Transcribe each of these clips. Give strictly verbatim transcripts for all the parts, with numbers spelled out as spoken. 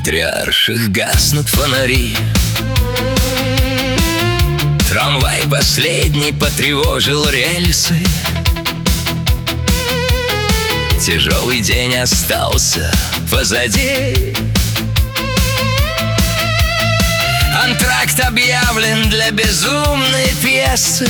патриарших гаснут фонари. Трамвай последний потревожил рельсы. Тяжелый день остался позади. Антракт объявлен для безумной пьесы.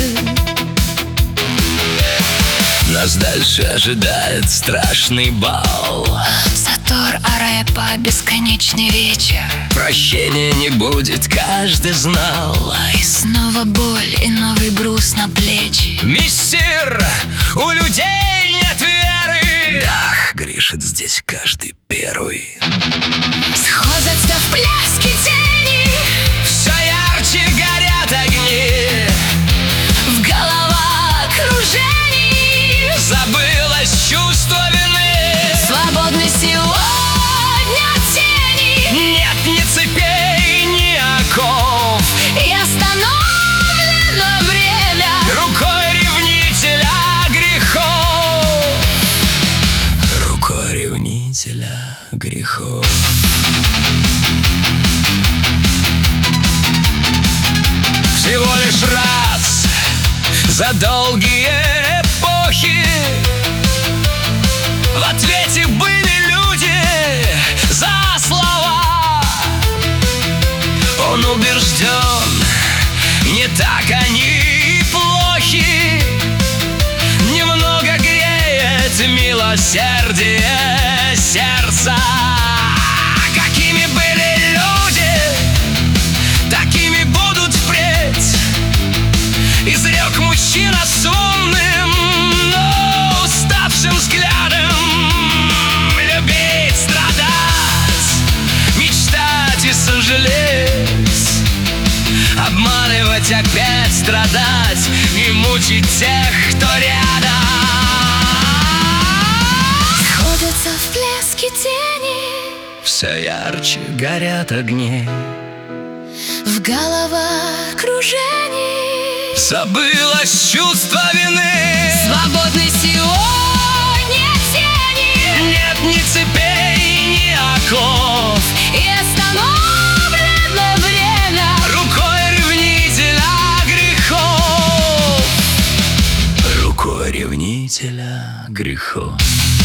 Нас дальше ожидает страшный бал. Затор Арепа, бесконечный вечер. Прощения не будет, каждый знал. И снова боль, и новый груз на плечи. Мистер, у людей нет веры. Ах, грешит здесь каждый первый. Сходятся в пляске тени. Все ярче горят огни. В головах кружений. Забылось чувство вины. Свободны сегодня тени. Нет ни цепей, ни оков. И остановлено время Рукой ревнителя грехов. Рукой ревнителя грехов. Всего лишь раз за долгие эпохи в ответе были люди за слова. Он убежден, не так они плохи. Немного греет милосердие сердца. Какими были люди, такими будут впредь. Изрек мужчина с умным, но уставшим взглядом. Любить, страдать, мечтать и сожалеть. Обманывать, опять страдать и мучить тех, кто рядом. сходятся в пляске тени. Все ярче горят огни. В головах кружений. Забылось чувство вины. Свободны сегодня тени. Нет ни цепей, ни оков. И остановлено время Рукой ревнителя грехов. Рукой ревнителя грехов.